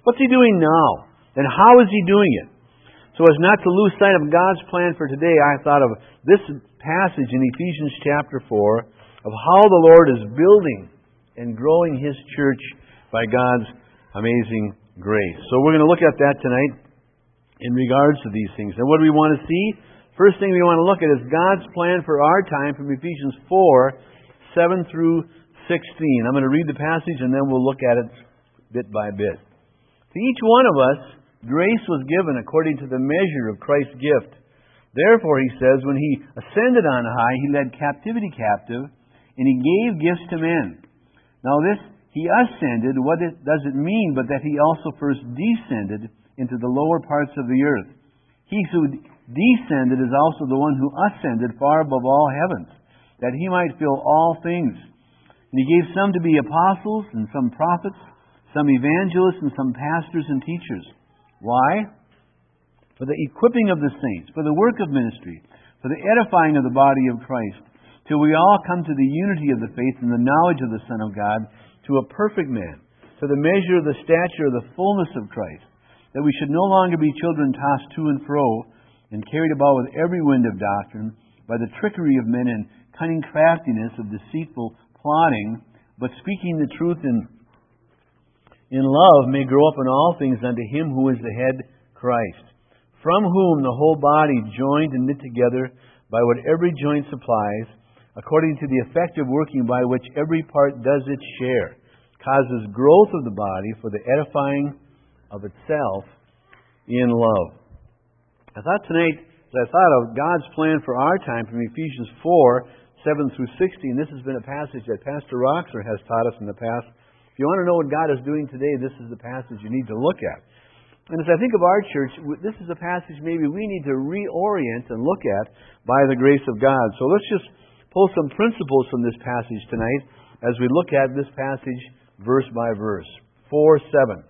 What's He doing now? And how is He doing it? So as not to lose sight of God's plan for today, I thought of this passage in Ephesians chapter 4 of how the Lord is building and growing His church by God's amazing grace. So we're going to look at that tonight in regards to these things. And what do we want to see? First thing we want to look at is God's plan for our time from Ephesians 4, 7 through 16. I'm going to read the passage and then we'll look at it bit by bit. To each one of us, grace was given according to the measure of Christ's gift. Therefore, he says, when He ascended on high, He led captivity captive, and He gave gifts to men. Now this, He ascended, what does it mean but that He also first descended into the lower parts of the earth? He who descended is also the one who ascended far above all heavens, that He might fill all things. And He gave some to be apostles, and some prophets, some evangelists, and some pastors and teachers. Why? For the equipping of the saints, for the work of ministry, for the edifying of the body of Christ, till we all come to the unity of the faith and the knowledge of the Son of God, to a perfect man, to the measure of the stature of the fullness of Christ, that we should no longer be children tossed to and fro, and carried about with every wind of doctrine, by the trickery of men and cunning craftiness of deceitful plotting, but speaking the truth in love, may grow up in all things unto Him who is the head, Christ, from whom the whole body, joined and knit together by what every joint supplies, according to the effective working by which every part does its share, causes growth of the body for the edifying of itself in love. I thought tonight, as I thought of God's plan for our time from Ephesians 4, 7 through 16, this has been a passage that Pastor Roxer has taught us in the past. If you want to know what God is doing today, this is the passage you need to look at. And as I think of our church, this is a passage maybe we need to reorient and look at by the grace of God. So let's just pull some principles from this passage tonight as we look at this passage verse by verse. 4:7.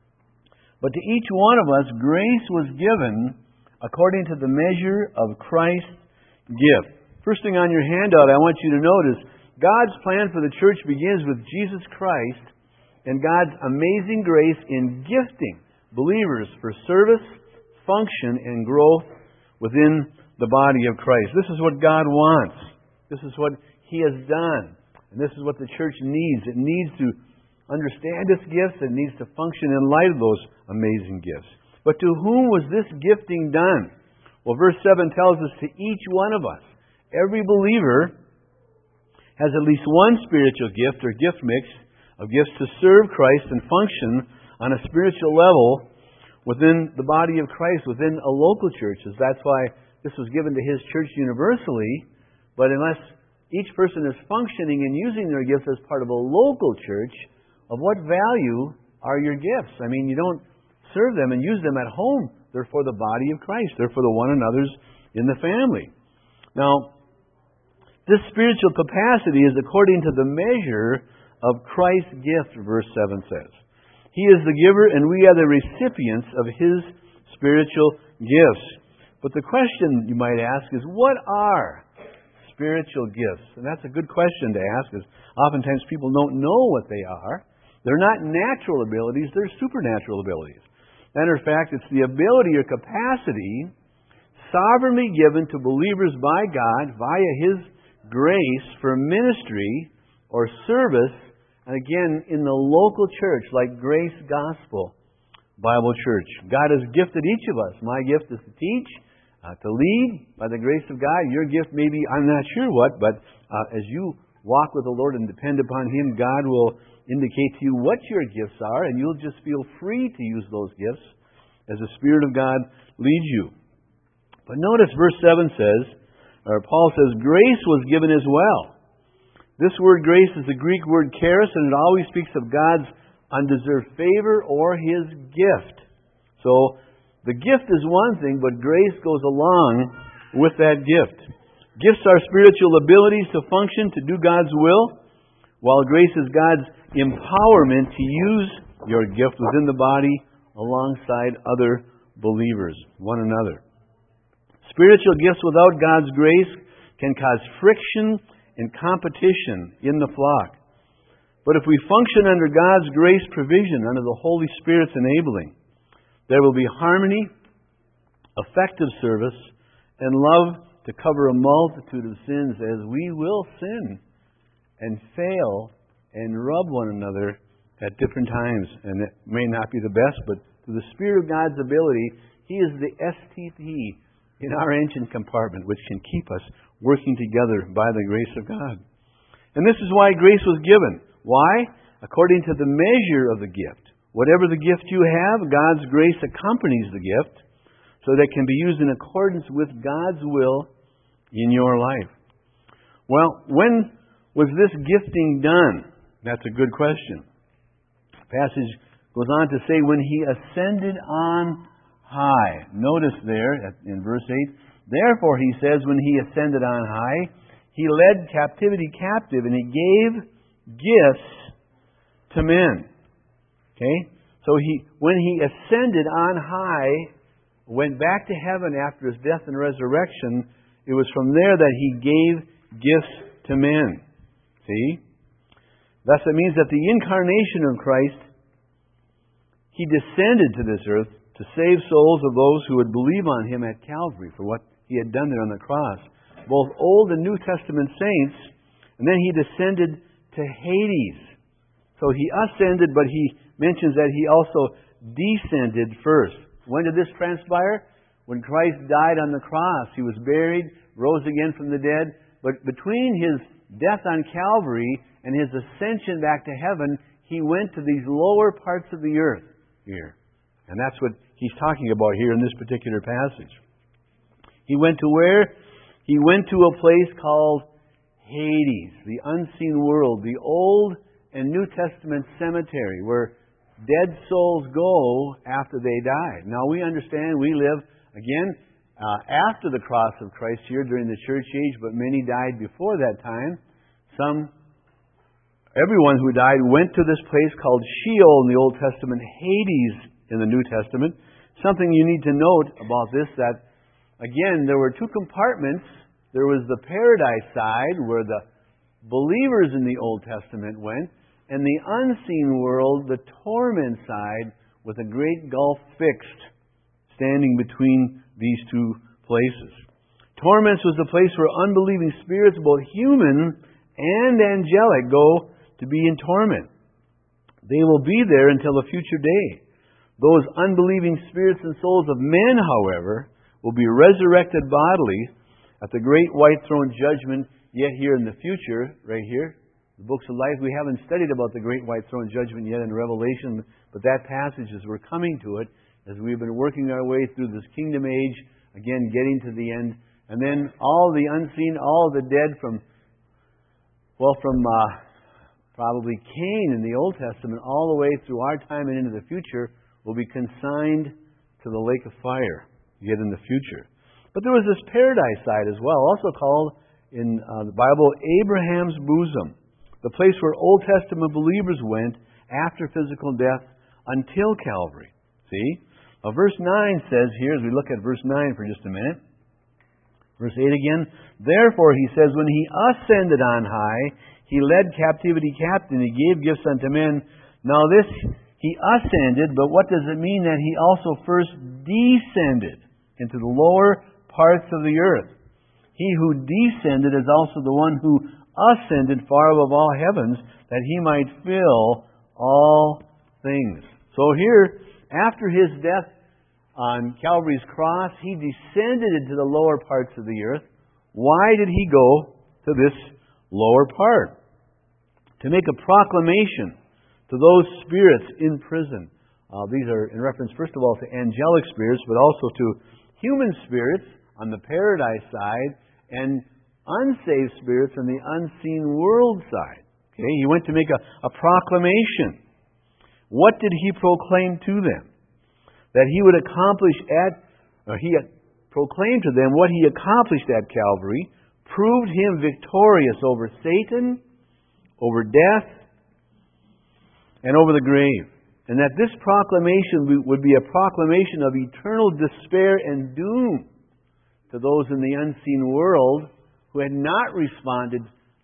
But to each one of us grace was given according to the measure of Christ's gift. First thing on your handout I want you to notice, God's plan for the church begins with Jesus Christ and God's amazing grace in gifting believers for service, function, and growth within the body of Christ. This is what God wants. This is what He has done. And this is what the church needs. It needs to understand its gifts. It needs to function in light of those amazing gifts. But to whom was this gifting done? Well, verse 7 tells us to each one of us. Every believer has at least one spiritual gift or gift mix of gifts to serve Christ and function on a spiritual level within the body of Christ, within a local church. That's why this was given to His church universally. But unless each person is functioning and using their gifts as part of a local church, of what value are your gifts? I mean, you don't serve them and use them at home. They're for the body of Christ. They're for the one another's in the family. Now, this spiritual capacity is according to the measure of Christ's gift, verse 7 says. He is the giver and we are the recipients of His spiritual gifts. But the question you might ask is, what are spiritual gifts? And that's a good question to ask, because oftentimes people don't know what they are. They're not natural abilities, they're supernatural abilities. Matter of fact, it's the ability or capacity sovereignly given to believers by God via His grace for ministry or service, and again, in the local church, like Grace Gospel Bible Church. God has gifted each of us. My gift is to teach, to lead by the grace of God. Your gift may be, I'm not sure what, but as you walk with the Lord and depend upon Him, God will indicate to you what your gifts are, and you'll just feel free to use those gifts as the Spirit of God leads you. But notice verse 7 says, or Paul says, grace was given as well. This word grace is the Greek word charis, and it always speaks of God's undeserved favor or His gift. So, the gift is one thing, but grace goes along with that gift. Gifts are spiritual abilities to function, to do God's will, while grace is God's empowerment to use your gift within the body alongside other believers, one another. Spiritual gifts without God's grace can cause friction and competition in the flock. But if we function under God's grace provision, under the Holy Spirit's enabling, there will be harmony, effective service, and love to cover a multitude of sins, as we will sin and fail and rub one another at different times. And it may not be the best, but through the Spirit of God's ability, He is the STP in our engine compartment, which can keep us working together by the grace of God. And this is why grace was given. Why? According to the measure of the gift. Whatever the gift you have, God's grace accompanies the gift, so that it can be used in accordance with God's will in your life. Well, when was this gifting done? That's a good question. The passage goes on to say, when He ascended on high. Notice there in verse 8, therefore, He says, when He ascended on high, He led captivity captive, and He gave gifts to men. Okay? So when He ascended on high, went back to heaven after His death and resurrection, it was from there that He gave gifts to men. See? Thus it means that the incarnation of Christ, He descended to this earth to save souls of those who would believe on Him at Calvary for what He had done there on the cross. Both Old and New Testament saints, and then He descended to Hades. So He ascended, but He mentions that He also descended first. When did this transpire? When Christ died on the cross. He was buried, rose again from the dead. But between His death on Calvary and His ascension back to heaven, He went to these lower parts of the earth here. And that's what He's talking about here in this particular passage. He went to where? He went to a place called Hades, the unseen world, the Old and New Testament cemetery, where dead souls go after they die. Now we understand we live, again, after the cross of Christ here during the church age, but many died before that time. Everyone who died went to this place called Sheol in the Old Testament, Hades in the New Testament. Something you need to note about this, that again, there were two compartments. There was the paradise side, where the believers in the Old Testament went, and the unseen world, the torment side, with a great gulf fixed, standing between these two places. Torments was the place where unbelieving spirits, both human and angelic, go to be in torment. They will be there until a future day. Those unbelieving spirits and souls of men, however, will be resurrected bodily at the great white throne judgment yet here in the future, right here. The books of life, we haven't studied about the great white throne judgment yet in Revelation, but that passage, as we're coming to it, as we've been working our way through this kingdom age, again getting to the end, and then all the unseen, all the dead from probably Cain in the Old Testament all the way through our time and into the future will be consigned to the lake of fire yet in the future. But there was this paradise side as well, also called in the Bible Abraham's bosom, the place where Old Testament believers went after physical death until Calvary. See? Verse 9 says here, as we look at verse 9 for just a minute, verse 8 again, therefore, He says, when He ascended on high, He led captivity captive, and He gave gifts unto men. Now this, He ascended, but what does it mean that He also first descended into the lower parts of the earth? He who descended is also the one who ascended far above all heavens, that He might fill all things. So here, after His death on Calvary's cross, He descended into the lower parts of the earth. Why did He go to this lower part? To make a proclamation to those spirits in prison. These are in reference, first of all, to angelic spirits, but also to human spirits on the paradise side, and unsaved spirits on the unseen world side. Okay? He went to make a proclamation. What did He proclaim to them? That He would accomplish He had proclaimed to them what He accomplished at Calvary, proved Him victorious over Satan, over death, and over the grave. And that this proclamation would be a proclamation of eternal despair and doom to those in the unseen world who had not responded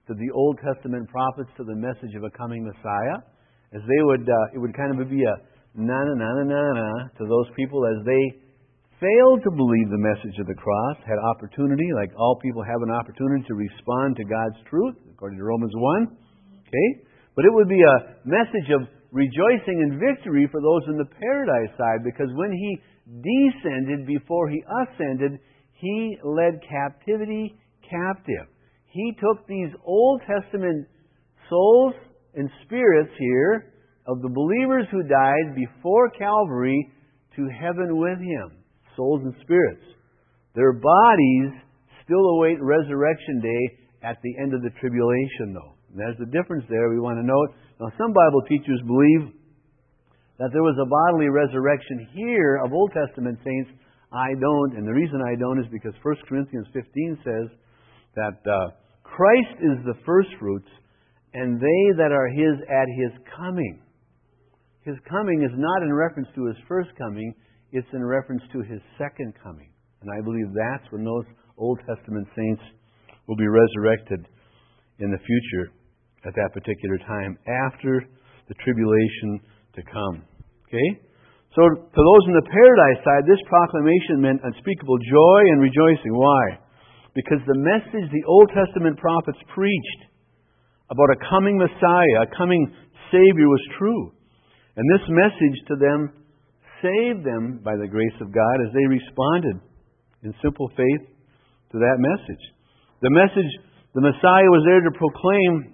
to the Old Testament prophets to the message of a coming Messiah. As they would, it would kind of be a na-na-na-na-na-na to those people as they failed to believe the message of the cross, had opportunity, like all people have an opportunity to respond to God's truth, according to Romans 1. Okay? But it would be a message of rejoicing and victory for those in the paradise side, because when He descended before He ascended, He led captivity captive. He took these Old Testament souls and spirits here of the believers who died before Calvary to heaven with Him. Souls and spirits. Their bodies still await resurrection day at the end of the tribulation, though. And there's a difference there we want to note. Now, some Bible teachers believe that there was a bodily resurrection here of Old Testament saints. I don't. And the reason I don't is because 1 Corinthians 15 says that Christ is the first fruits, and they that are His at His coming. His coming is not in reference to His first coming. It's in reference to His second coming. And I believe that's when those Old Testament saints will be resurrected in the future at that particular time, after the tribulation to come. Okay? So to those in the paradise side, this proclamation meant unspeakable joy and rejoicing. Why? Because the message the Old Testament prophets preached about a coming Messiah, a coming Savior, was true. And this message to them saved them by the grace of God as they responded in simple faith to that message. The Messiah was there to proclaim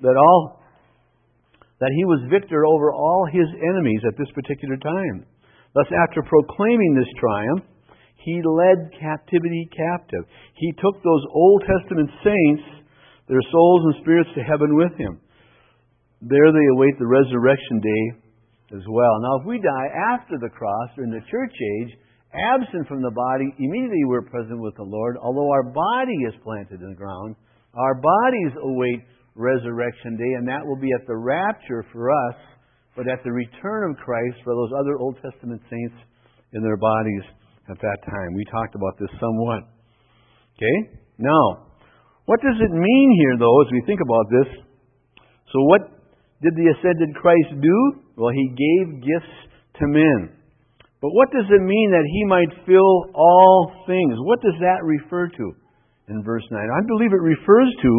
that He was victor over all His enemies at this particular time. Thus, after proclaiming this triumph, He led captivity captive. He took those Old Testament saints, their souls and spirits, to heaven with Him. There they await the resurrection day as well. Now, if we die after the cross or in the church age, absent from the body, immediately we're present with the Lord. Although our body is planted in the ground, our bodies await resurrection day, and that will be at the rapture for us, but at the return of Christ for those other Old Testament saints in their bodies at that time. We talked about this somewhat. Okay? Now, what does it mean here, though, as we think about this? So what did the ascended Christ do? Well, He gave gifts to men. But what does it mean that He might fill all things? What does that refer to in verse 9? I believe it refers to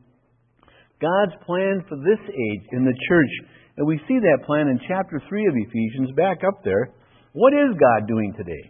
God's plan for this age in the church. And we see that plan in chapter 3 of Ephesians, back up there. What is God doing today?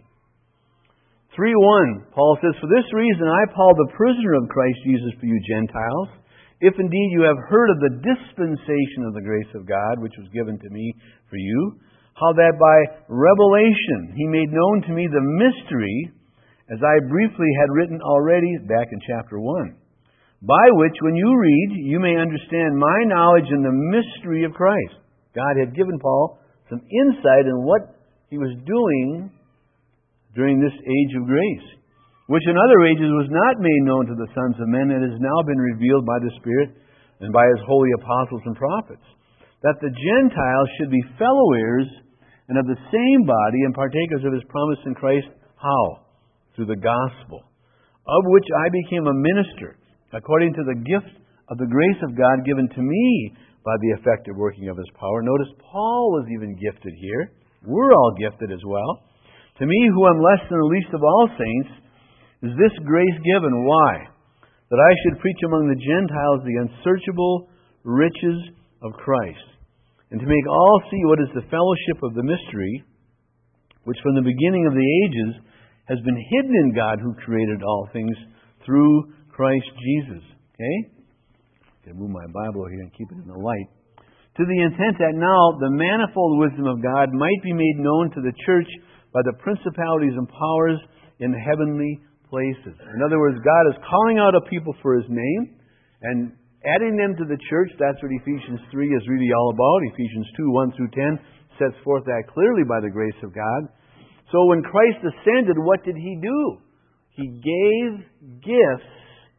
3:1, Paul says, "For this reason I, Paul, the prisoner of Christ Jesus for you Gentiles, if indeed you have heard of the dispensation of the grace of God, which was given to me for you, how that by revelation He made known to me the mystery, as I briefly had written already," back in chapter 1, "by which, when you read, you may understand my knowledge in the mystery of Christ." God had given Paul some insight in what he was doing during this age of grace, which in other ages was not made known to the sons of men, and has now been revealed by the Spirit and by His holy apostles and prophets, that the Gentiles should be fellow heirs and of the same body and partakers of His promise in Christ. How? Through the gospel, of which I became a minister, according to the gift of the grace of God given to me by the effective working of His power. Notice Paul was even gifted here. We're all gifted as well. To me, who am less than the least of all saints, is this grace given. Why? That I should preach among the Gentiles the unsearchable riches of Christ, and to make all see what is the fellowship of the mystery, which from the beginning of the ages has been hidden in God who created all things through Christ Jesus. Okay? I'm going to move my Bible here and keep it in the light. To the intent that now the manifold wisdom of God might be made known to the church by the principalities and powers in the heavenly places. In other words, God is calling out a people for His name and adding them to the church. That's what Ephesians 3 is really all about. Ephesians 2:1 through 10 sets forth that clearly by the grace of God. So when Christ ascended, what did He do? He gave gifts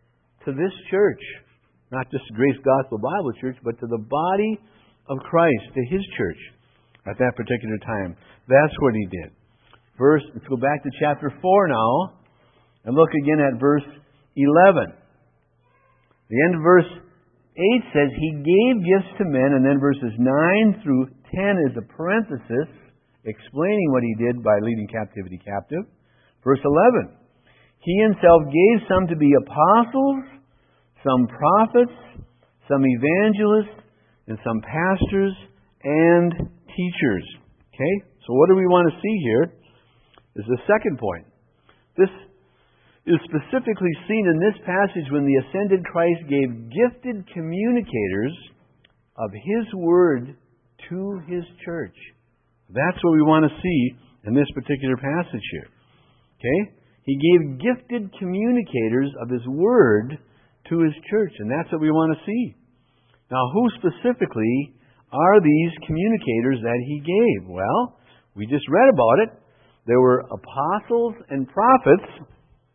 to this church. Not just Grace Gospel Bible Church, but to the body of Christ, to His church at that particular time. That's what He did. Let's go back to chapter 4 now and look again at verse 11. The end of verse 8 says, He gave gifts to men, and then verses 9 through 10 is a parenthesis explaining what He did by leading captivity captive. Verse 11, He Himself gave some to be apostles, some prophets, some evangelists, and some pastors and teachers. Okay? So what do we want to see here is the second point. This is specifically seen in this passage when the ascended Christ gave gifted communicators of His Word to His church. That's what we want to see in this particular passage here. Okay? He gave gifted communicators of His Word to His church, and that's what we want to see. Now, who specifically are these communicators that He gave? Well, we just read about it. There were apostles and prophets.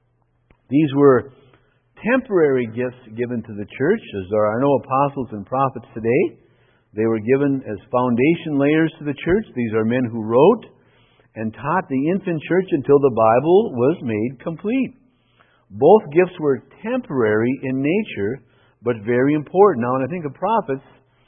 These were temporary gifts given to the church, as there are no apostles and prophets today. They were given as foundation layers to the church. These are men who wrote and taught the infant church until the Bible was made complete. Both gifts were temporary in nature, but very important. Now, when I think of prophets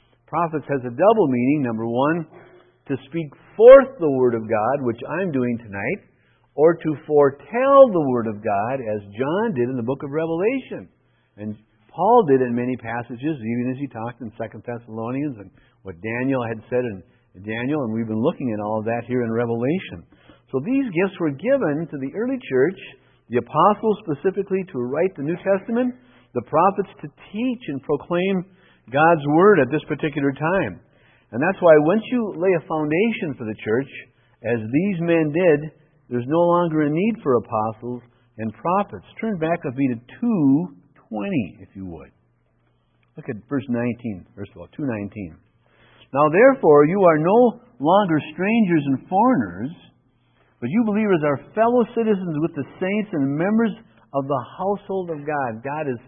has a double meaning. Number one, to speak forth the Word of God, which I'm doing tonight, or to foretell the Word of God, as John did in the book of Revelation. And Paul did in many passages, even as he talked in 2 Thessalonians, and what Daniel had said in Daniel, and we've been looking at all of that here in Revelation. So these gifts were given to the early church, the apostles specifically to write the New Testament, the prophets to teach and proclaim God's Word at this particular time. And that's why once you lay a foundation for the church, as these men did, there's no longer a need for apostles and prophets. Turn back with me to 2:20, if you would. Look at verse 19, first of all, 2:19. Now therefore you are no longer strangers and foreigners, but you believers are fellow citizens with the saints and members of the household of God. God is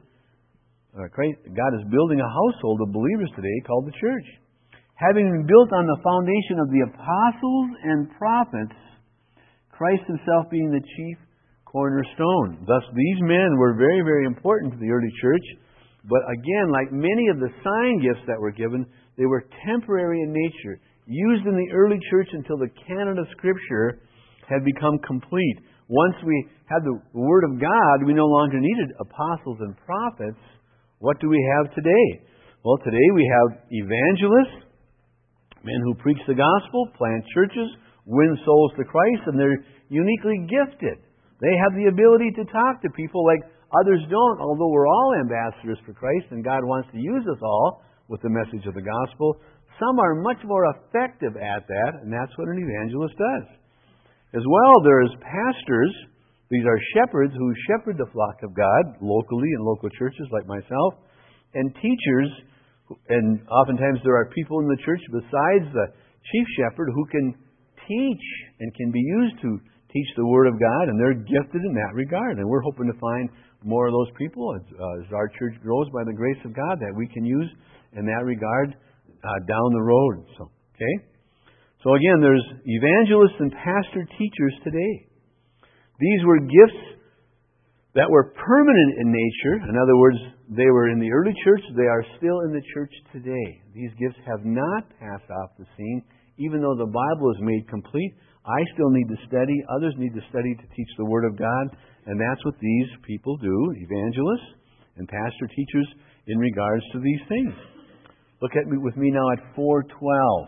building a household of believers today called the church. Having been built on the foundation of the apostles and prophets, Christ Himself being the chief cornerstone. Thus, these men were very, very important to the early church. But again, like many of the sign gifts that were given, they were temporary in nature, used in the early church until the canon of Scripture had become complete. Once we had the Word of God, we no longer needed apostles and prophets. What do we have today? Well, today we have evangelists, men who preach the gospel, plant churches, win souls to Christ, and they're uniquely gifted. They have the ability to talk to people like others don't, although we're all ambassadors for Christ, and God wants to use us all with the message of the gospel. Some are much more effective at that, and that's what an evangelist does. As well, there's pastors. These are shepherds who shepherd the flock of God locally in local churches like myself, and teachers, and oftentimes there are people in the church besides the chief shepherd who can teach and can be used to teach the Word of God, and they're gifted in that regard. And we're hoping to find more of those people as our church grows by the grace of God that we can use in that regard down the road. So again, there's evangelists and pastor teachers today. These were gifts that were permanent in nature. In other words, they were in the early church. They are still in the church today. These gifts have not passed off the scene. Even though the Bible is made complete, I still need to study. Others need to study to teach the Word of God. And that's what these people do, evangelists and pastor teachers, in regards to these things. Look with me now at 4:12.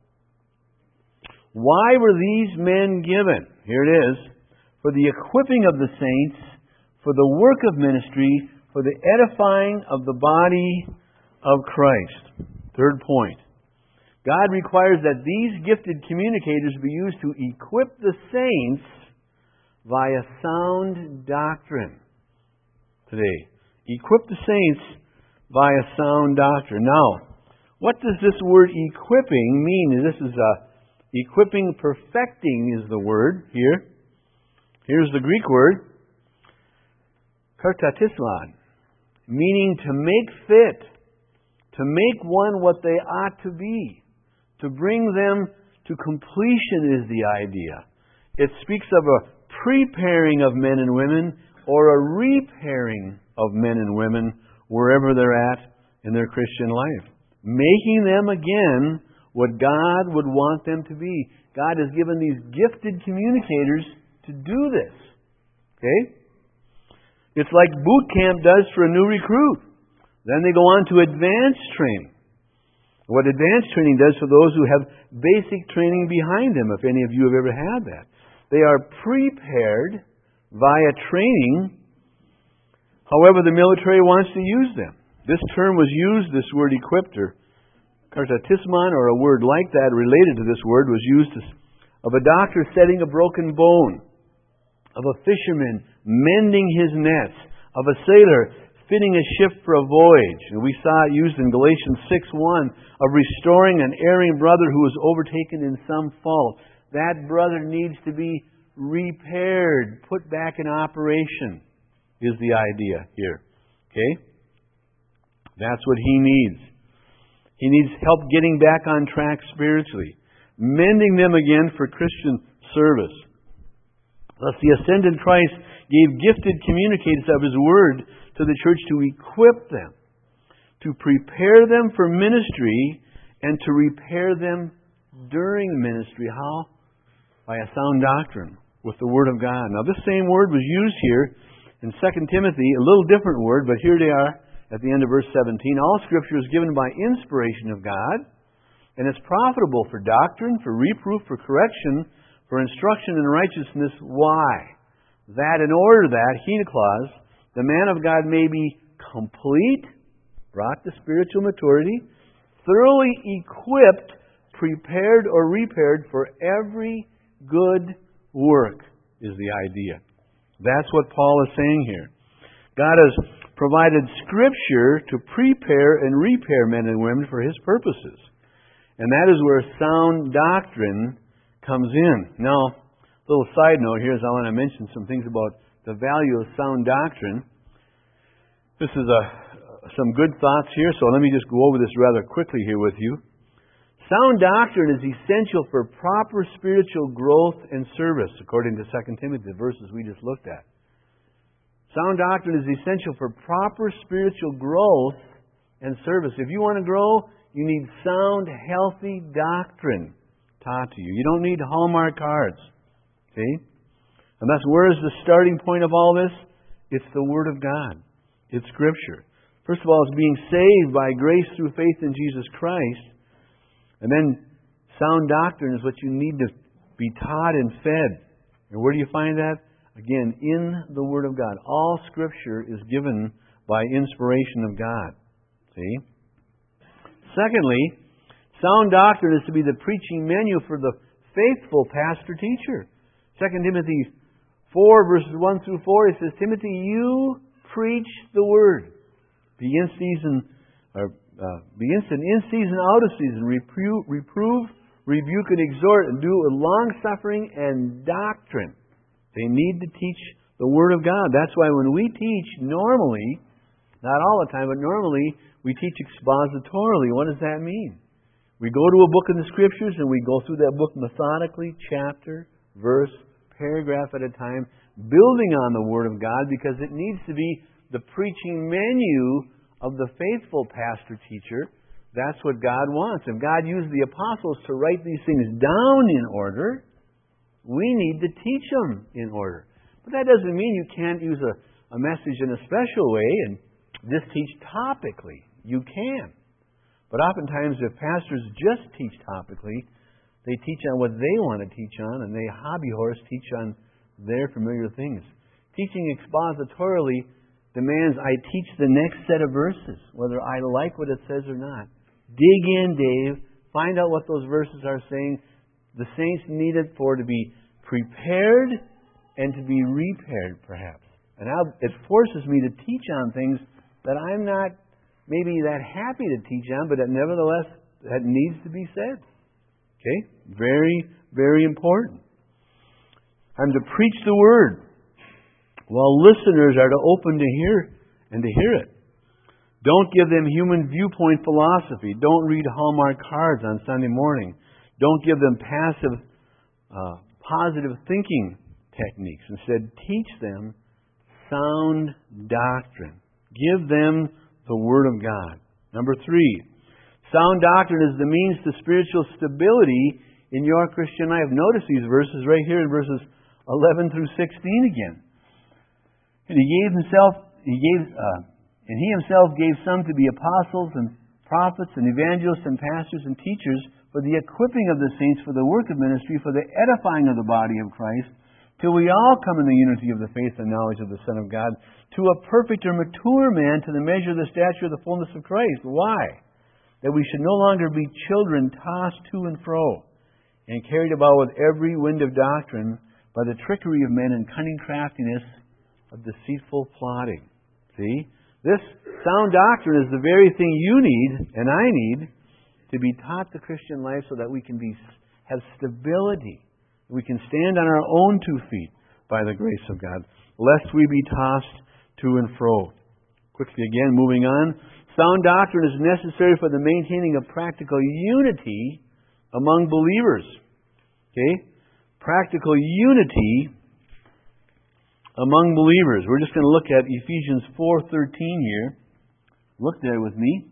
Why were these men given? Here it is. For the equipping of the saints, for the work of ministry, for the edifying of the body of Christ. Third point. God requires that these gifted communicators be used to equip the saints via sound doctrine. Today, equip the saints via sound doctrine. Now, what does this word equipping mean? This is equipping, perfecting is the word here. Here's the Greek word, kartatislan, meaning to make fit, to make one what they ought to be. To bring them to completion is the idea. It speaks of a preparing of men and women or a repairing of men and women wherever they're at in their Christian life. Making them again what God would want them to be. God has given these gifted communicators to do this. Okay? It's like boot camp does for a new recruit. Then they go on to advanced training. What advanced training does for those who have basic training behind them, if any of you have ever had that. They are prepared via training, however the military wants to use them. This term was used, this word equipped, or kartatismon, or a word like that related to this word, was used of a doctor setting a broken bone, of a fisherman mending his nets, of a sailor fitting a ship for a voyage. And we saw it used in Galatians 6:1, of restoring an erring brother who was overtaken in some fault. That brother needs to be repaired, put back in operation, is the idea here. Okay? That's what he needs. He needs help getting back on track spiritually, mending them again for Christian service. Thus, the ascended Christ gave gifted communicators of His Word to the church to equip them, to prepare them for ministry, and to repair them during ministry. How? By a sound doctrine with the Word of God. Now, this same word was used here in 2 Timothy, a little different word, but here they are at the end of verse 17. All Scripture is given by inspiration of God, and it's profitable for doctrine, for reproof, for correction, for instruction in righteousness. Why? That in order that, Henoklaus, the man of God may be complete, brought to spiritual maturity, thoroughly equipped, prepared or repaired for every good work, is the idea. That's what Paul is saying here. God has provided Scripture to prepare and repair men and women for His purposes. And that is where sound doctrine comes in. Now, a little side note here is I want to mention some things about the value of sound doctrine. This is some good thoughts here, so let me just go over this rather quickly here with you. Sound doctrine is essential for proper spiritual growth and service, according to 2 Timothy, the verses we just looked at. Sound doctrine is essential for proper spiritual growth and service. If you want to grow, you need sound, healthy doctrine taught to you. You don't need Hallmark cards. See? And that's where is the starting point of all this? It's the Word of God. It's Scripture. First of all, it's being saved by grace through faith in Jesus Christ. And then sound doctrine is what you need to be taught and fed. And where do you find that? Again, in the Word of God. All Scripture is given by inspiration of God. See? Secondly, sound doctrine is to be the preaching menu for the faithful pastor-teacher. 2 Timothy 4, verses 1 through 4, it says, Timothy, you preach the Word. Be in season, in season, out of season. Reprove, rebuke, and exhort, and do with long-suffering and doctrine. They need to teach the Word of God. That's why when we teach, normally, not all the time, but normally, we teach expositorily. What does that mean? We go to a book in the Scriptures and we go through that book methodically, chapter, verse, paragraph at a time, building on the Word of God because it needs to be the preaching menu of the faithful pastor-teacher. That's what God wants. If God used the apostles to write these things down in order, we need to teach them in order. But that doesn't mean you can't use a message in a special way and just teach topically. You can. But oftentimes if pastors just teach topically, they teach on what they want to teach on, and they hobby horse teach on their familiar things. Teaching expositorily demands I teach the next set of verses, whether I like what it says or not. Dig in, Dave. Find out what those verses are saying. The saints need it for to be prepared and to be repaired, perhaps. And it forces me to teach on things that I'm not maybe that happy to teach on, but that nevertheless that needs to be said. Okay? Very, very important. I'm to preach the Word, while listeners are to open to hear and to hear it. Don't give them human viewpoint philosophy. Don't read Hallmark cards on Sunday morning. Don't give them positive thinking techniques. Instead, teach them sound doctrine. Give them the Word of God. Number 3, sound doctrine is the means to spiritual stability in your Christian life. Notice these verses right here in verses 11 through 16 again. And he himself gave some to be apostles and prophets and evangelists and pastors and teachers for the equipping of the saints for the work of ministry, for the edifying of the body of Christ, till we all come in the unity of the faith and knowledge of the Son of God, to a perfect or mature man, to the measure of the stature of the fullness of Christ. Why? That we should no longer be children tossed to and fro, and carried about with every wind of doctrine, by the trickery of men and cunning craftiness of deceitful plotting. See? This sound doctrine is the very thing you need, and I need, to be taught the Christian life so that we can have stability. We can stand on our own 2 feet by the grace of God, lest we be tossed to and fro. Quickly again, moving on. Sound doctrine is necessary for the maintaining of practical unity among believers. Okay? Practical unity among believers. We're just going to look at Ephesians 4:13 here. Look there with me.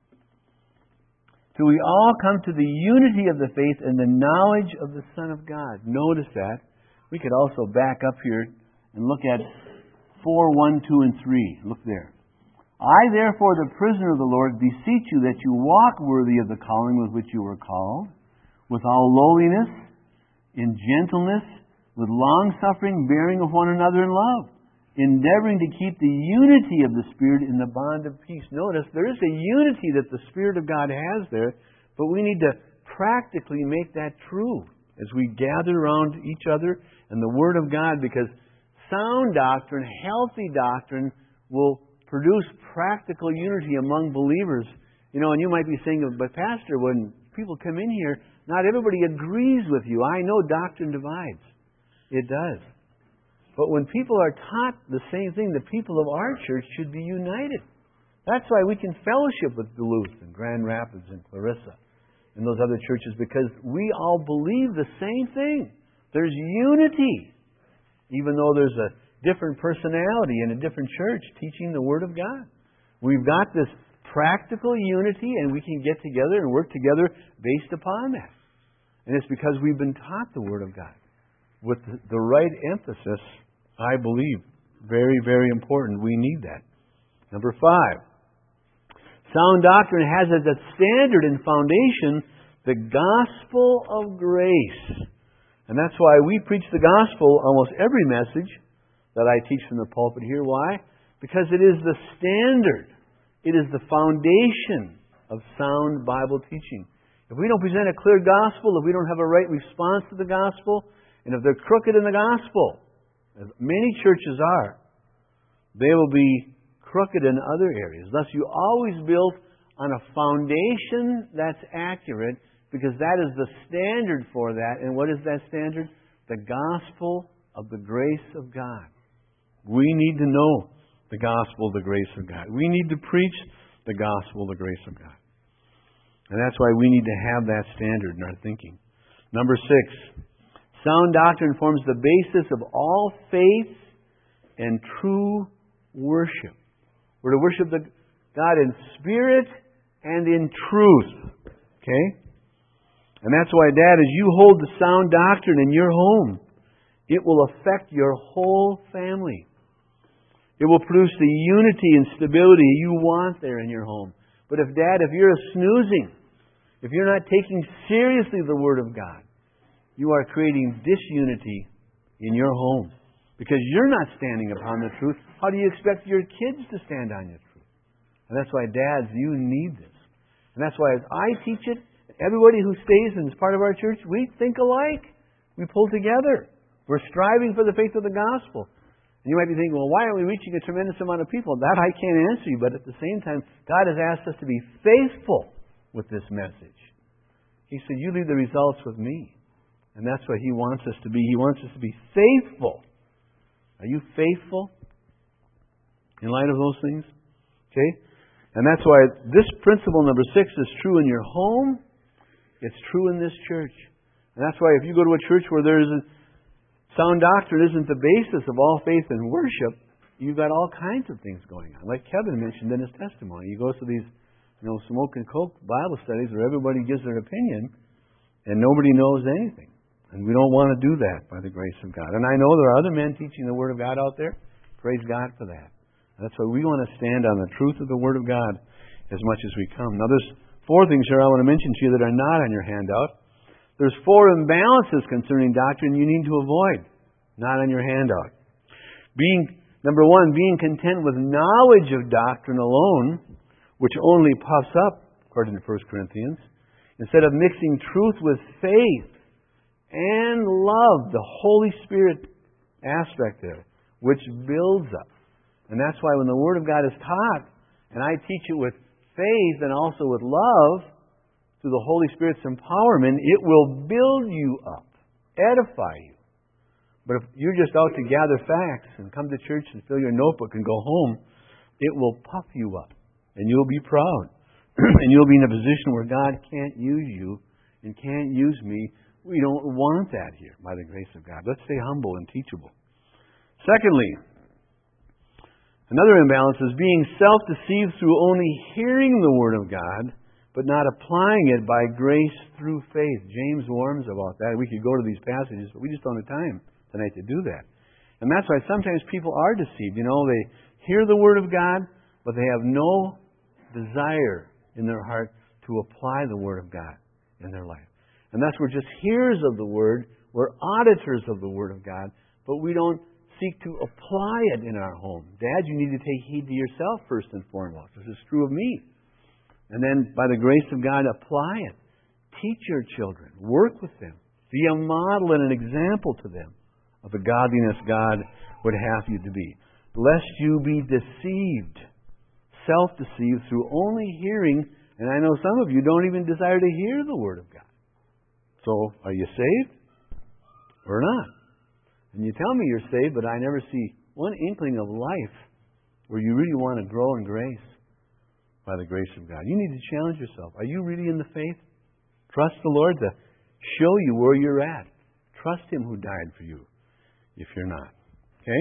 Till we all come to the unity of the faith and the knowledge of the Son of God. Notice that. We could also back up here and look at 4:1, 2, and 3. Look there. I, therefore, the prisoner of the Lord, beseech you that you walk worthy of the calling with which you were called, with all lowliness, in gentleness, with long-suffering, bearing of one another in love, endeavoring to keep the unity of the Spirit in the bond of peace. Notice, there is a unity that the Spirit of God has there, but we need to practically make that true as we gather around each other and the Word of God, because sound doctrine, healthy doctrine, will produce practical unity among believers. You know, and you might be saying, but Pastor, when people come in here, not everybody agrees with you. I know doctrine divides. It does. But when people are taught the same thing, the people of our church should be united. That's why we can fellowship with Duluth and Grand Rapids and Clarissa and those other churches, because we all believe the same thing. There's unity, even though there's a different personality in a different church teaching the Word of God. We've got this practical unity, and we can get together and work together based upon that. And it's because we've been taught the Word of God with the right emphasis, I believe. Very, very important. We need that. Number 5. Sound doctrine has as its standard and foundation the gospel of grace. And that's why we preach the gospel almost every message that I teach from the pulpit here. Why? Because it is the standard. It is the foundation of sound Bible teaching. If we don't present a clear gospel, if we don't have a right response to the gospel, and if they're crooked in the gospel, as many churches are, they will be crooked in other areas. Thus, you always build on a foundation that's accurate, because that is the standard for that. And what is that standard? The gospel of the grace of God. We need to know the gospel of the grace of God. We need to preach the gospel of the grace of God. And that's why we need to have that standard in our thinking. Number 6. Sound doctrine forms the basis of all faith and true worship. We're to worship God in spirit and in truth. Okay? And that's why, Dad, as you hold the sound doctrine in your home, it will affect your whole family. It will produce the unity and stability you want there in your home. But if you're snoozing, if you're not taking seriously the Word of God, you are creating disunity in your home. Because you're not standing upon the truth. How do you expect your kids to stand on your truth? And that's why, dads, you need this. And that's why as I teach it, everybody who stays and is part of our church, we think alike. We pull together. We're striving for the faith of the gospel. And you might be thinking, well, why aren't we reaching a tremendous amount of people? That I can't answer you, but at the same time, God has asked us to be faithful with this message. He said, you leave the results with me. And that's what He wants us to be. He wants us to be faithful. Are you faithful in light of those things? Okay? And that's why this principle, number 6, is true in your home. It's true in this church. And that's why if you go to a church where there's a sound doctrine isn't the basis of all faith and worship, you've got all kinds of things going on. Like Kevin mentioned in his testimony. He goes to these smoke and coke Bible studies where everybody gives their opinion and nobody knows anything. And we don't want to do that by the grace of God. And I know there are other men teaching the Word of God out there. Praise God for that. That's why we want to stand on the truth of the Word of God as much as we come. Now there's 4 things here I want to mention to you that are not on your handout. There's 4 imbalances concerning doctrine you need to avoid. Not on your handout. Number 1, being content with knowledge of doctrine alone, which only puffs up, according to 1 Corinthians, instead of mixing truth with faith and love, the Holy Spirit aspect there, which builds up. And that's why when the Word of God is taught, and I teach it with faith and also with love, through the Holy Spirit's empowerment, it will build you up, edify you. But if you're just out to gather facts and come to church and fill your notebook and go home, it will puff you up. And you'll be proud. And you'll be in a position where God can't use you and can't use me. We don't want that here by the grace of God. Let's stay humble and teachable. Secondly, another imbalance is being self-deceived through only hearing the Word of God, but not applying it by grace through faith. James warns about that. We could go to these passages, but we just don't have time tonight to do that. And that's why sometimes people are deceived. They hear the Word of God, but they have no desire in their heart to apply the Word of God in their life. And that's we're just hearers of the Word, we're auditors of the Word of God, but we don't seek to apply it in our home. Dad, you need to take heed to yourself first and foremost. This is true of me. And then, by the grace of God, apply it. Teach your children. Work with them. Be a model and an example to them of the godliness God would have you to be. Lest you be deceived, self-deceived through only hearing, and I know some of you don't even desire to hear the Word of God. So, are you saved or not? And you tell me you're saved, but I never see one inkling of life where you really want to grow in grace by the grace of God. You need to challenge yourself. Are you really in the faith? Trust the Lord to show you where you're at. Trust Him who died for you if you're not. Okay?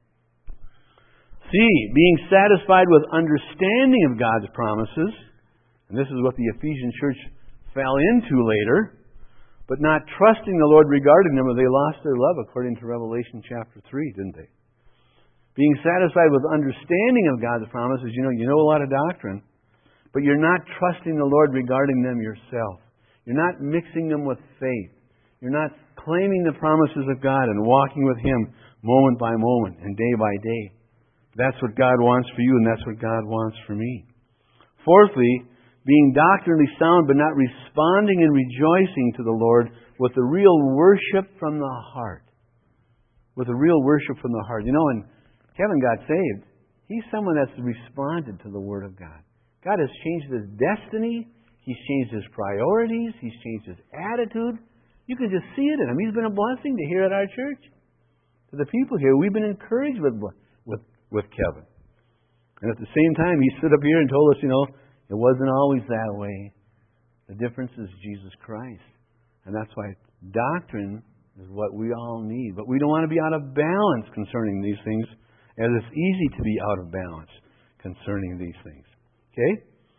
C, being satisfied with understanding of God's promises. And this is what the Ephesian church fell into later. But not trusting the Lord regarding them, or they lost their love, according to Revelation chapter 3, didn't they? Being satisfied with understanding of God's promises, you know a lot of doctrine, but you're not trusting the Lord regarding them yourself. You're not mixing them with faith. You're not claiming the promises of God and walking with Him moment by moment and day by day. That's what God wants for you, and that's what God wants for me. Fourthly, being doctrinally sound but not responding and rejoicing to the Lord with a real worship from the heart. With a real worship from the heart. When Kevin got saved, he's someone that's responded to the Word of God. God has changed his destiny. He's changed his priorities. He's changed his attitude. You can just see it in him. He's been a blessing to here at our church. To the people here, we've been encouraged with Kevin. And at the same time, he stood up here and told us, it wasn't always that way. The difference is Jesus Christ. And that's why doctrine is what we all need. But we don't want to be out of balance concerning these things, as it's easy to be out of balance concerning these things. Okay?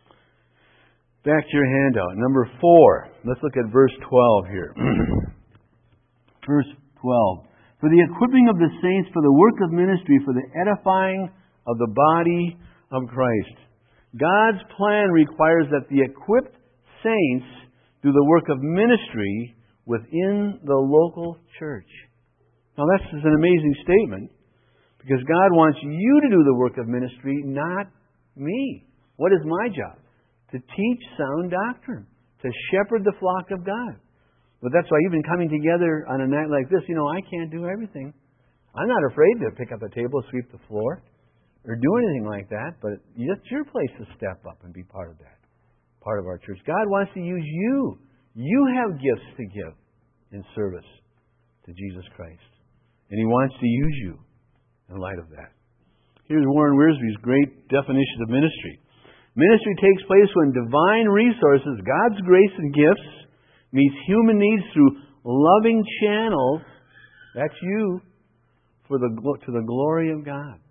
Back to your handout. Number 4. Let's look at verse 12 here. Verse 12. For the equipping of the saints for the work of ministry, for the edifying of the body of Christ. God's plan requires that the equipped saints do the work of ministry within the local church. Now that's an amazing statement, because God wants you to do the work of ministry, not me. What is my job? To teach sound doctrine, to shepherd the flock of God. But that's why even coming together on a night like this, I can't do everything. I'm not afraid to pick up a table, sweep the floor, or do anything like that, but it's your place to step up and be part of that, part of our church. God wants to use you. You have gifts to give in service to Jesus Christ. And He wants to use you in light of that. Here's Warren Wiersbe's great definition of ministry. Ministry takes place when divine resources, God's grace and gifts, meets human needs through loving channels, that's you, to the glory of God.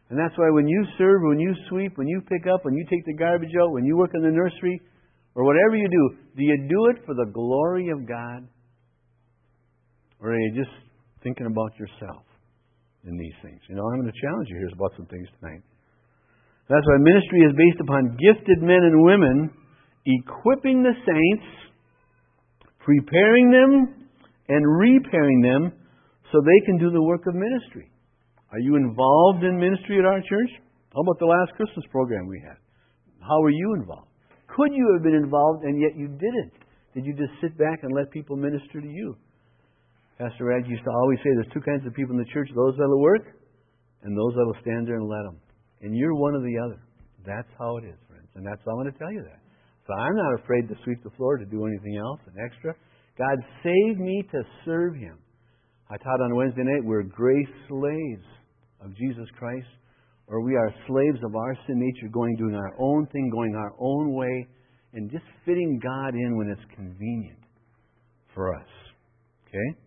And that's why when you serve, when you sweep, when you pick up, when you take the garbage out, when you work in the nursery, or whatever you do you do it for the glory of God? Or are you just thinking about yourself in these things? I'm going to challenge you here about some things tonight. That's why ministry is based upon gifted men and women equipping the saints, preparing them, and repairing them so they can do the work of ministry. Are you involved in ministry at our church? How about the last Christmas program we had? How were you involved? Could you have been involved and yet you didn't? Did you just sit back and let people minister to you? Pastor Rad used to always say there's two kinds of people in the church, those that will work and those that will stand there and let them. And you're one or the other. That's how it is, friends. And that's how I'm going to tell you that. So I'm not afraid to sweep the floor, to do anything else, an extra. God saved me to serve Him. I taught on Wednesday night we're grace slaves of Jesus Christ, or we are slaves of our sin nature, doing our own thing, going our own way, and just fitting God in when it's convenient for us. Okay?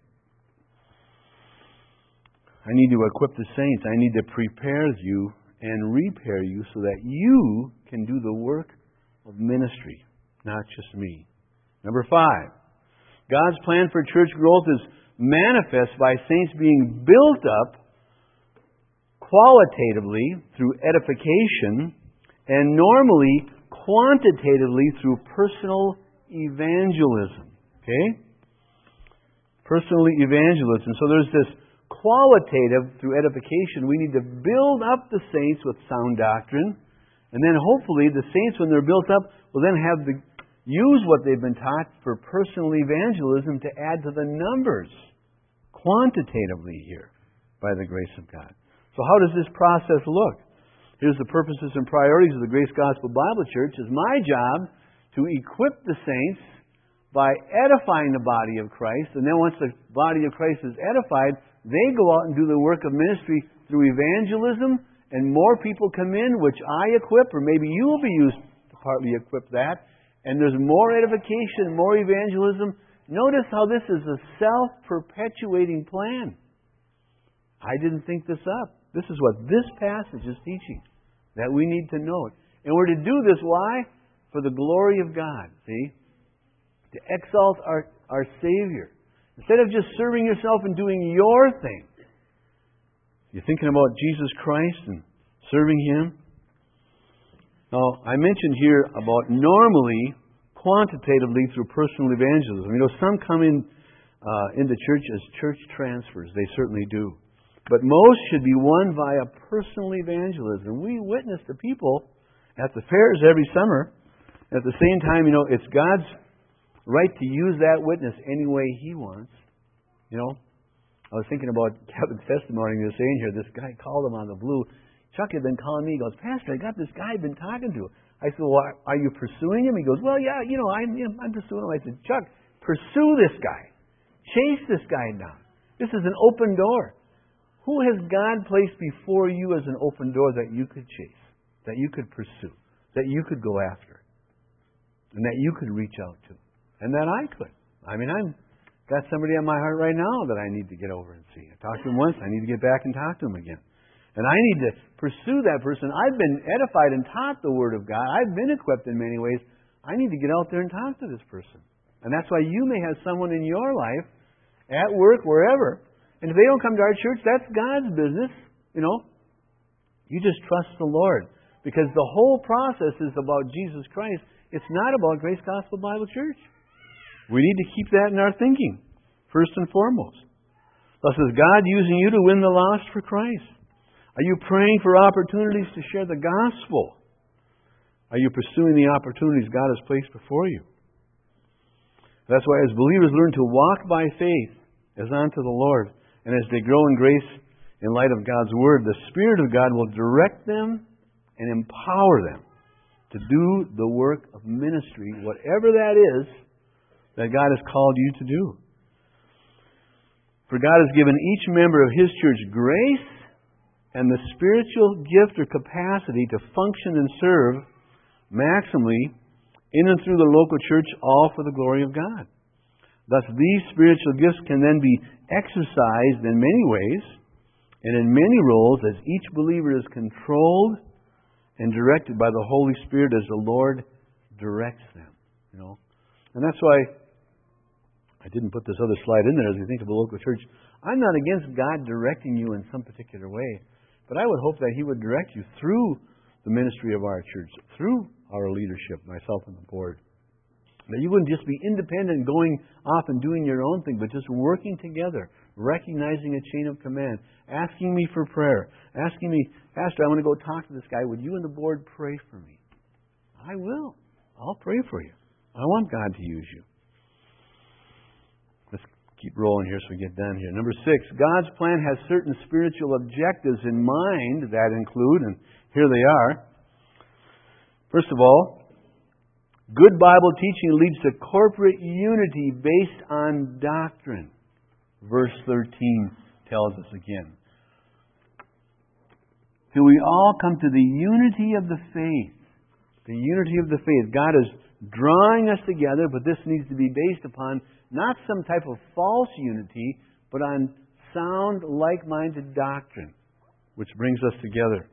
I need to equip the saints. I need to prepare you and repair you so that you can do the work of ministry, not just me. Number 5, God's plan for church growth is manifest by saints being built up qualitatively through edification and normally quantitatively through personal evangelism. Okay? Personal evangelism. So there's this qualitative through edification. We need to build up the saints with sound doctrine, and then hopefully the saints, when they're built up, will then use what they've been taught for personal evangelism to add to the numbers quantitatively here by the grace of God. So how does this process look? Here's the purposes and priorities of the Grace Gospel Bible Church. It's my job to equip the saints by edifying the body of Christ, and then once the body of Christ is edified, they go out and do the work of ministry through evangelism, and more people come in, which I equip, or maybe you will be used to partly equip that, and there's more edification, more evangelism. Notice how this is a self-perpetuating plan. I didn't think this up. This is what this passage is teaching, that we need to know it. And we're to do this, why? For the glory of God, see? To exalt our Savior. Instead of just serving yourself and doing your thing, you're thinking about Jesus Christ and serving Him. Now, I mentioned here about normally, quantitatively through personal evangelism. Some come into church as church transfers. They certainly do. But most should be won via personal evangelism. We witness to people at the fairs every summer. At the same time, it's God's right to use that witness any way He wants. I was thinking about Kevin's testimony he was saying here. This guy called him on the blue. Chuck had been calling me. He goes, Pastor, I got this guy I've been talking to. I said, well, are you pursuing him? He goes, well, yeah, I'm pursuing him. I said, Chuck, pursue this guy. Chase this guy down. This is an open door. Who has God placed before you as an open door that you could chase, that you could pursue, that you could go after, and that you could reach out to? And that I could. I've got somebody on my heart right now that I need to get over and see. I talked to him once. I need to get back and talk to him again. And I need to pursue that person. I've been edified and taught the Word of God. I've been equipped in many ways. I need to get out there and talk to this person. And that's why you may have someone in your life, at work, wherever. And if they don't come to our church, that's God's business. You just trust the Lord. Because the whole process is about Jesus Christ. It's not about Grace Gospel Bible Church. We need to keep that in our thinking, first and foremost. Thus, is God using you to win the lost for Christ? Are you praying for opportunities to share the gospel? Are you pursuing the opportunities God has placed before you? That's why as believers learn to walk by faith as unto the Lord, and as they grow in grace in light of God's Word, the Spirit of God will direct them and empower them to do the work of ministry, whatever that is, that God has called you to do. For God has given each member of His church grace and the spiritual gift or capacity to function and serve maximally in and through the local church, all for the glory of God. Thus, these spiritual gifts can then be exercised in many ways and in many roles as each believer is controlled and directed by the Holy Spirit as the Lord directs them. And that's why I didn't put this other slide in there as we think of a local church. I'm not against God directing you in some particular way, but I would hope that He would direct you through the ministry of our church, through our leadership, myself and the board. That you wouldn't just be independent, going off and doing your own thing, but just working together, recognizing a chain of command, asking me for prayer, asking me, Pastor, I want to go talk to this guy. Would you and the board pray for me? I will. I'll pray for you. I want God to use you. Let's keep rolling here so we get done here. Number 6, God's plan has certain spiritual objectives in mind that include, and here they are. First of all, good Bible teaching leads to corporate unity based on doctrine. Verse 13 tells us again. Till we all come to the unity of the faith. The unity of the faith. God is drawing us together, but this needs to be based upon not some type of false unity, but on sound, like-minded doctrine, which brings us together.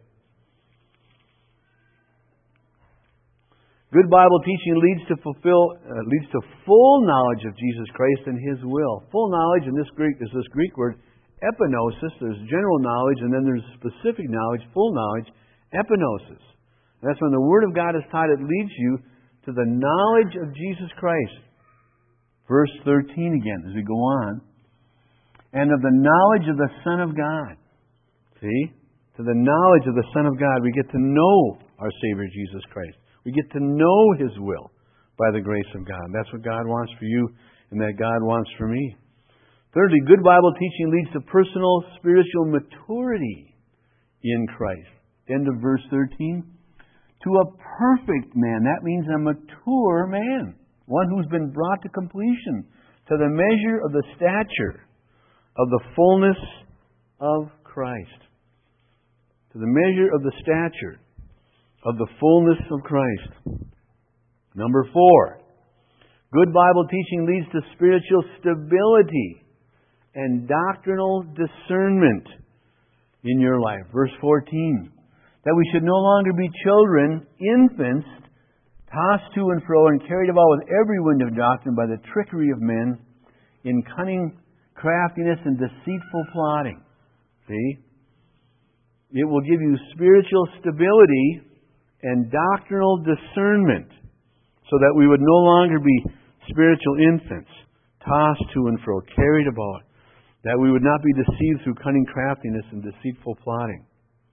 Good Bible teaching leads to full knowledge of Jesus Christ and His will. Full knowledge in this Greek word, epignosis. There's general knowledge, and then there's specific knowledge, full knowledge, epignosis. And that's when the Word of God is taught. It leads you to the knowledge of Jesus Christ. Verse 13 again, as we go on. And of the knowledge of the Son of God. See? To the knowledge of the Son of God, we get to know our Savior Jesus Christ. We get to know His will by the grace of God. That's what God wants for you, and that God wants for me. Thirdly, good Bible teaching leads to personal spiritual maturity in Christ. End of verse 13. To a perfect man. That means a mature man. One who's been brought to completion. To the measure of the stature of the fullness of Christ. To the measure of the stature of the fullness of Christ. Number 4. Good Bible teaching leads to spiritual stability and doctrinal discernment in your life. Verse 14. That we should no longer be children, infants, tossed to and fro and carried about with every wind of doctrine by the trickery of men in cunning craftiness and deceitful plotting. See? It will give you spiritual stability and doctrinal discernment so that we would no longer be spiritual infants, tossed to and fro, carried about, that we would not be deceived through cunning craftiness and deceitful plotting.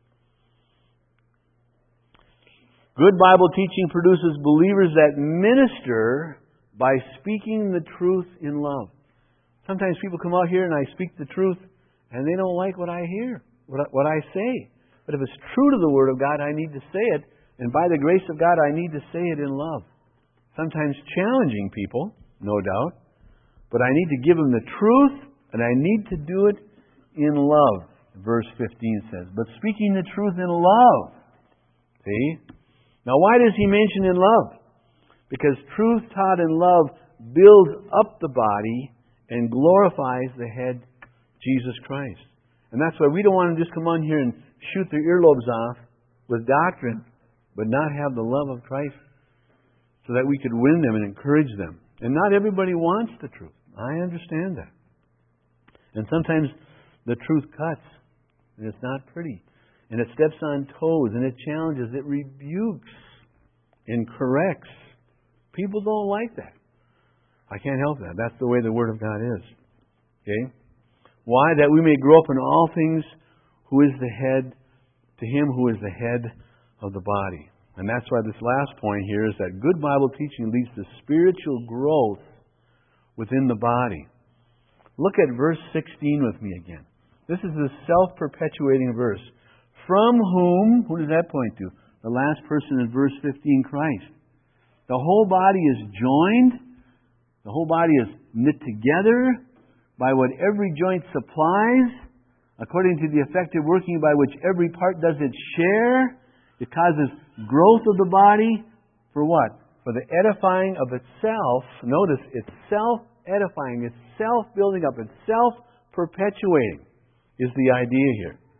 Good Bible teaching produces believers that minister by speaking the truth in love. Sometimes people come out here and I speak the truth and they don't like what I hear, what I say. But if it's true to the Word of God, I need to say it. And by the grace of God, I need to say it in love. Sometimes challenging people, no doubt. But I need to give them the truth, and I need to do it in love, verse 15 says. But speaking the truth in love. See? Now why does he mention in love? Because truth taught in love builds up the body and glorifies the head, Jesus Christ. And that's why we don't want to just come on here and shoot their earlobes off with doctrine, but not have the love of Christ so that we could win them and encourage them. And not everybody wants the truth. I understand that. And sometimes the truth cuts, and it's not pretty. And it steps on toes, and it challenges, it rebukes, and corrects. People don't like that. I can't help that. That's the way the Word of God is. Okay? Why? That we may grow up in all things who is the head, to Him who is the head of the body. And that's why this last point here is that good Bible teaching leads to spiritual growth within the body. Look at verse 16 with me again. This is the self-perpetuating verse. From whom, who does that point to? The last person in verse 15, Christ. The whole body is joined, the whole body is knit together by what every joint supplies, according to the effective working by which every part does its share. It causes growth of the body for what? For the edifying of itself. Notice, it's self-edifying, it's self-building up, it's self-perpetuating is the idea here.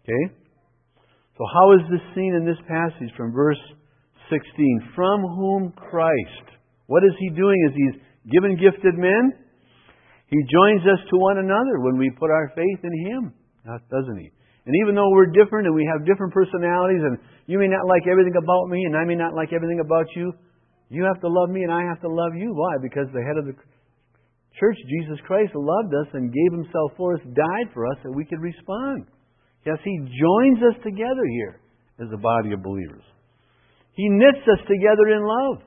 Okay? So how is this seen in this passage from verse 16? From whom Christ. What is He doing as He's given gifted men? He joins us to one another when we put our faith in Him, doesn't He? And even though we're different and we have different personalities, and you may not like everything about me and I may not like everything about you, you have to love me and I have to love you. Why? Because the head of the church, Jesus Christ, loved us and gave Himself for us, died for us, that we could respond. Yes, He joins us together here as a body of believers. He knits us together in love.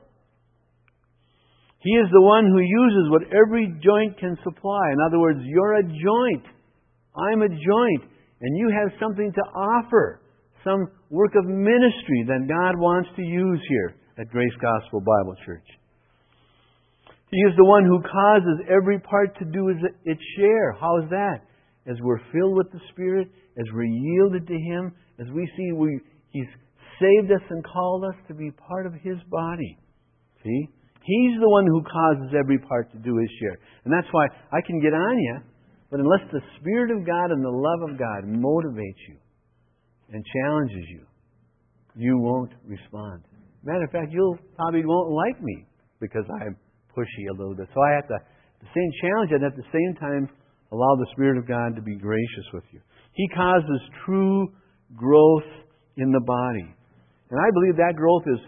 He is the one who uses what every joint can supply. In other words, you're a joint. I'm a joint. And you have something to offer. Some work of ministry that God wants to use here at Grace Gospel Bible Church. He is the one who causes every part to do its share. How is that? As we're filled with the Spirit, as we're yielded to Him, as we see He's saved us and called us to be part of His body. See? He's the one who causes every part to do His share. And that's why I can get on you, but unless the Spirit of God and the love of God motivates you and challenges you, you won't respond. Matter of fact, you probably won't like me because I'm pushy a little bit. So I have to, at the same challenge and at the same time, allow the Spirit of God to be gracious with you. He causes true growth in the body. And I believe that growth is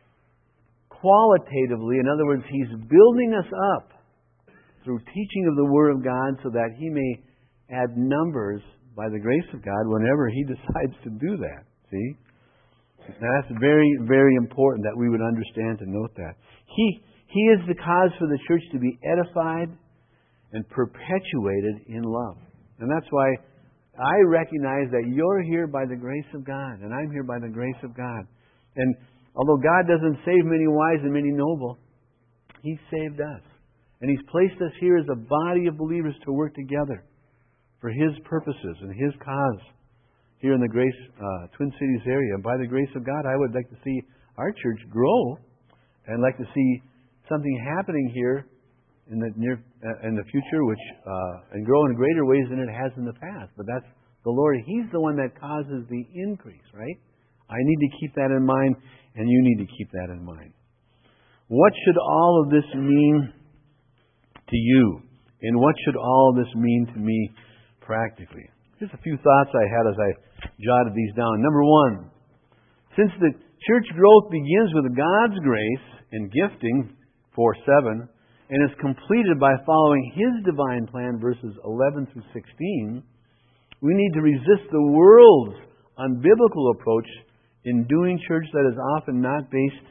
qualitatively. In other words, He's building us up through teaching of the Word of God so that He may add numbers by the grace of God whenever He decides to do that. See? Now that's very, very important that we would understand to note that. He is the cause for the church to be edified and perpetuated in love. And that's why I recognize that you're here by the grace of God, and I'm here by the grace of God. And although God doesn't save many wise and many noble, He saved us. And He's placed us here as a body of believers to work together for His purposes and His cause here in the Grace Twin Cities area. And by the grace of God, I would like to see our church grow and like to see something happening here in the future, which and grow in greater ways than it has in the past. But that's the Lord. He's the one that causes the increase, right? I need to keep that in mind, and you need to keep that in mind. What should all of this mean to you? And what should all of this mean to me practically? Just a few thoughts I had as I jotted these down. Number one, since the church growth begins with God's grace and gifting, 4:7, and is completed by following His divine plan, verses 11 through 16, we need to resist the world's unbiblical approach in doing church that is often not based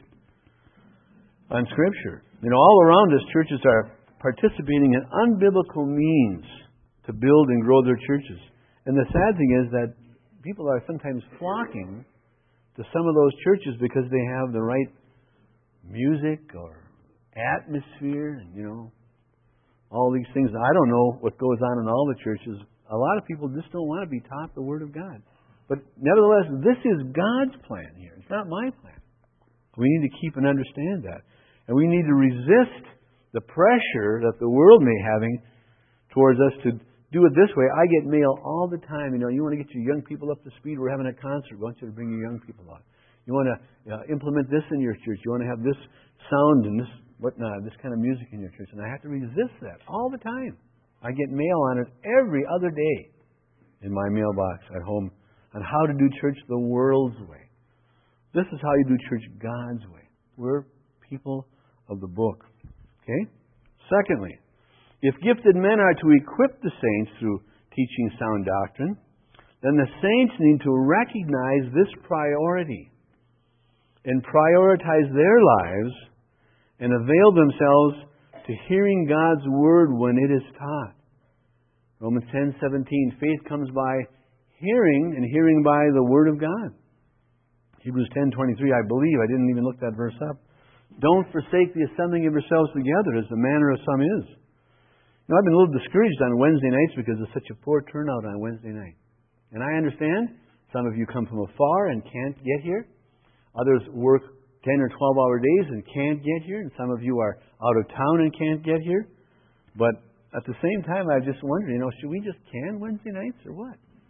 on Scripture. All around us, churches are participating in unbiblical means to build and grow their churches. And the sad thing is that people are sometimes flocking to some of those churches because they have the right music or atmosphere and, all these things. I don't know what goes on in all the churches. A lot of people just don't want to be taught the Word of God. But nevertheless, this is God's plan here. It's not my plan. We need to keep and understand that. And we need to resist the pressure that the world may be having towards us to do it this way. I get mail all the time. You want to get your young people up to speed. We're having a concert. We want you to bring your young people out. You want to implement this in your church. You want to have this sound and this whatnot, this kind of music in your church. And I have to resist that all the time. I get mail on it every other day in my mailbox at home on how to do church the world's way. This is how you do church God's way. We're people of the book. Okay? Secondly, if gifted men are to equip the saints through teaching sound doctrine, then the saints need to recognize this priority and prioritize their lives and avail themselves to hearing God's Word when it is taught. Romans 10:17, faith comes by hearing, and hearing by the Word of God. Hebrews 10:23, I believe, I didn't even look that verse up. Don't forsake the assembling of yourselves together, as the manner of some is. I've been a little discouraged on Wednesday nights because there's such a poor turnout on Wednesday night. And I understand some of you come from afar and can't get here. Others work 10 or 12-hour days and can't get here. And some of you are out of town and can't get here. But at the same time, I just wondered, should we just can Wednesday nights or what?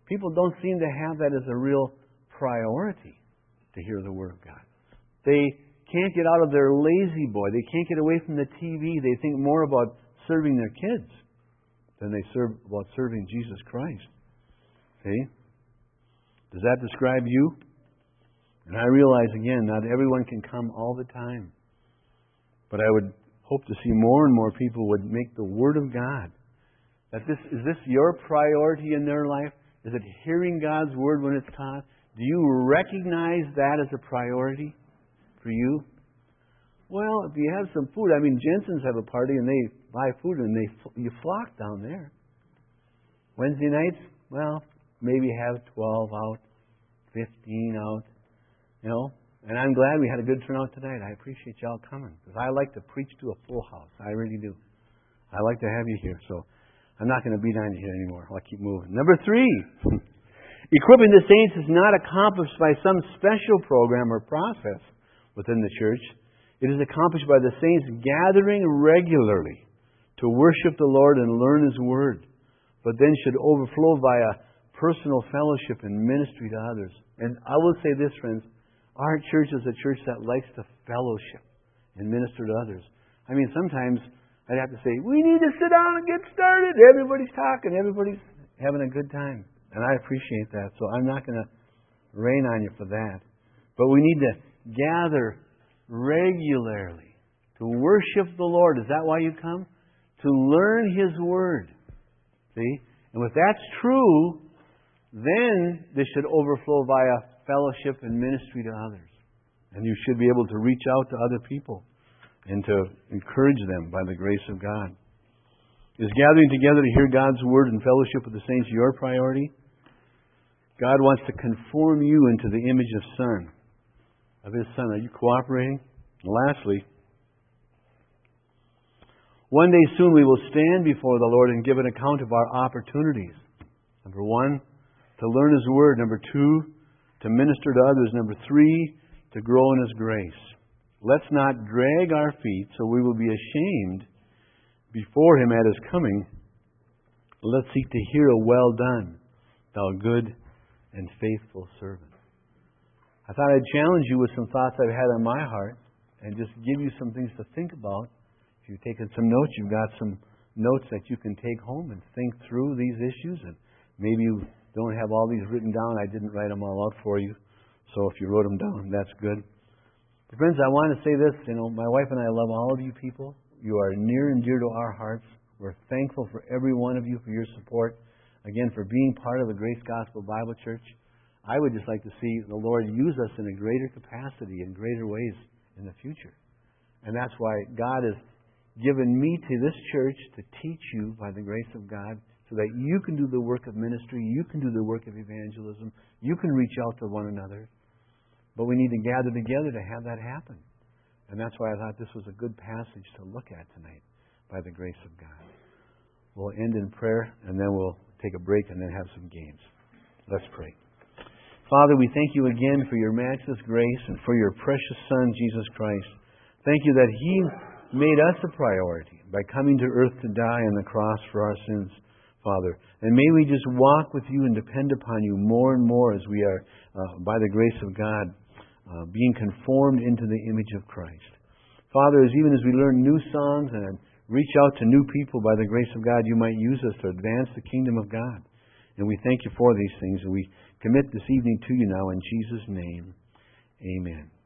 People don't seem to have that as a real priority to hear the Word of God. They can't get out of their lazy boy. They can't get away from the TV. They think more about serving their kids than they about serving Jesus Christ. See? Does that describe you? And I realize, again, not everyone can come all the time. But I would hope to see more and more people would make the Word of God. Is this your priority in their life? Is it hearing God's Word when it's taught? Do you recognize that as a priority for you? Well, if you have some food, Jensen's have a party and they buy food and you flock down there. Wednesday nights, well, maybe have 12 out, 15 out, And I'm glad we had a good turnout tonight. I appreciate y'all coming. Because I like to preach to a full house. I really do. I like to have you here. So I'm not going to beat on you here anymore. I'll keep moving. Number 3. Equipping the saints is not accomplished by some special program or process within the church. It is accomplished by the saints gathering regularly to worship the Lord and learn His Word, but then should overflow via personal fellowship and ministry to others. And I will say this, friends, our church is a church that likes to fellowship and minister to others. Sometimes I'd have to say, we need to sit down and get started. Everybody's talking. Everybody's having a good time. And I appreciate that. So I'm not going to rain on you for that. But we need to gather regularly to worship the Lord. Is that why you come? To learn His Word. See? And if that's true, then this should overflow via fellowship and ministry to others. And you should be able to reach out to other people and to encourage them by the grace of God. Is gathering together to hear God's Word and fellowship with the saints your priority? God wants to conform you into the image of His Son. Are you cooperating? And lastly, one day soon we will stand before the Lord and give an account of our opportunities. Number 1, to learn His Word. Number 2, to minister to others. Number 3, to grow in His grace. Let's not drag our feet so we will be ashamed before Him at His coming. Let's seek to hear a well done, thou good and faithful servant. I thought I'd challenge you with some thoughts I've had on my heart and just give you some things to think about. If you've taken some notes, you've got some notes that you can take home and think through these issues. And maybe you don't have all these written down. I didn't write them all out for you. So if you wrote them down, that's good. But friends, I want to say this. My wife and I love all of you people. You are near and dear to our hearts. We're thankful for every one of you for your support. Again, for being part of the Grace Gospel Bible Church. I would just like to see the Lord use us in a greater capacity, in greater ways in the future. And that's why God has given me to this church to teach you by the grace of God so that you can do the work of ministry, you can do the work of evangelism, you can reach out to one another. But we need to gather together to have that happen. And that's why I thought this was a good passage to look at tonight by the grace of God. We'll end in prayer and then we'll take a break and then have some games. Let's pray. Father, we thank you again for your matchless grace and for your precious Son, Jesus Christ. Thank you that He made us a priority by coming to earth to die on the cross for our sins, Father. And may we just walk with you and depend upon you more and more as we are, by the grace of God, being conformed into the image of Christ. Father, even as we learn new songs and reach out to new people by the grace of God, you might use us to advance the kingdom of God. And we thank you for these things, and we commit this evening to you now in Jesus' name. Amen.